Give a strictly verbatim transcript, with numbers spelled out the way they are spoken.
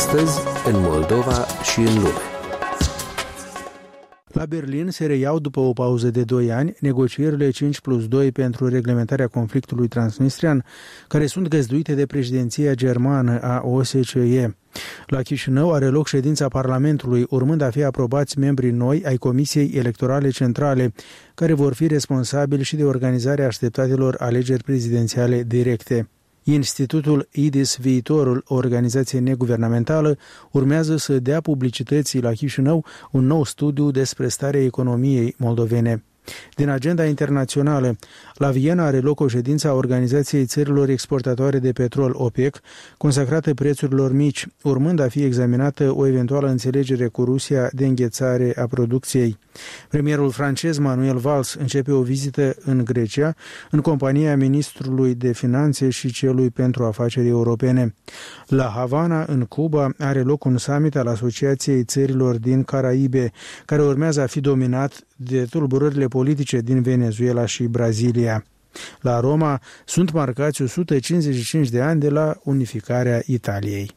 Astăzi, în Moldova și în lume. La Berlin se reiau după o pauză de doi ani negocierile cinci plus doi pentru reglementarea conflictului transnistrian, care sunt găzduite de președinția germană a O S C E. La Chișinău are loc ședința Parlamentului, urmând a fi aprobați membrii noi ai Comisiei Electorale Centrale, care vor fi responsabili și de organizarea așteptatelor alegeri prezidențiale directe. Institutul I D I S Viitorul, o organizație neguvernamentală, urmează să dea publicității la Chișinău un nou studiu despre starea economiei moldovene. Din agenda internațională, la Viena are loc o ședință a Organizației Țărilor Exportatoare de Petrol OPEC, consacrată prețurilor mici, urmând a fi examinată o eventuală înțelegere cu Rusia de înghețare a producției. Premierul francez Manuel Valls începe o vizită în Grecia, în compania ministrului de finanțe și celui pentru afaceri europene. La Havana, în Cuba, are loc un summit al Asociației Țărilor din Caraibe, care urmează a fi dominat de tulburările politice din Venezuela și Brazilia. La Roma sunt marcați o sută cincizeci și cinci de ani de la unificarea Italiei.